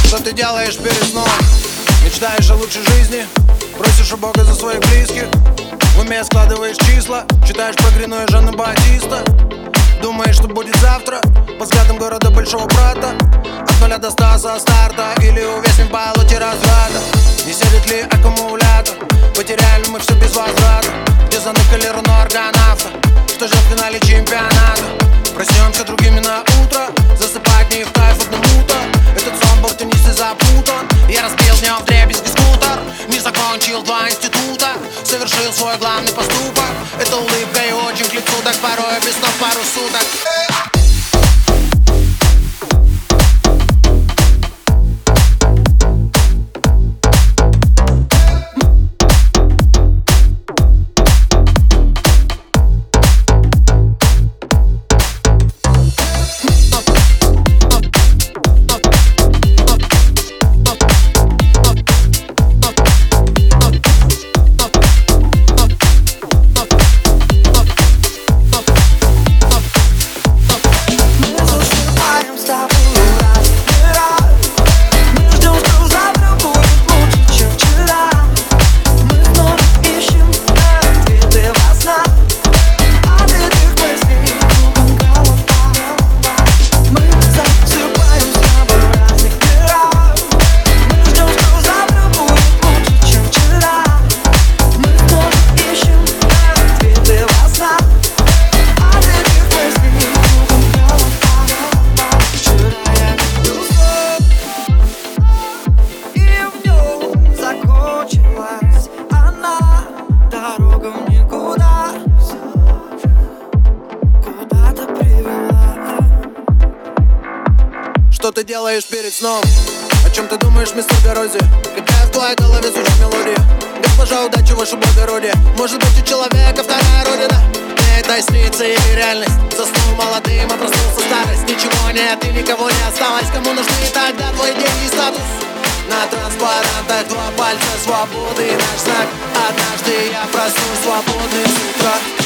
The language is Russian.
Что ты делаешь перед сном? Мечтаешь о лучшей жизни, просишь у Бога за своих близких. В уме складываешь числа, читаешь про Грину и Жана Батиста. Думаешь, что будет завтра, по взглядам города большого брата. От 0 до 100 со старта, или увязнем в болоте разврата. Не сядет ли аккумулятор, потеряли мы все без возврата. Где заныкали руну аргонавта, что ждет в финале чемпионата. Проснемся другими на утро, засыпать не в кайф одному-то. Этот сон был в теннисе запутан, я разбил днем вдребезги скутер. Не закончил 2 института, совершил свой главный поступок. Это улыбка и очень к лицу, так порой без снов пару суток. Что ты делаешь перед сном? О чем ты думаешь, мистер Горози? Когда в твоей голове звучит мелодия? Госпожа, удачи, ваше благородие. Может быть, у человека вторая родина? Мне это снится или реальность? Заснул молодым, а проснулся старость. Ничего нет и никого не осталось. Кому нужны тогда твои деньги и статус? На транспарантах 2 пальца свободы и наш знак. Однажды я проснусь свободный с утра.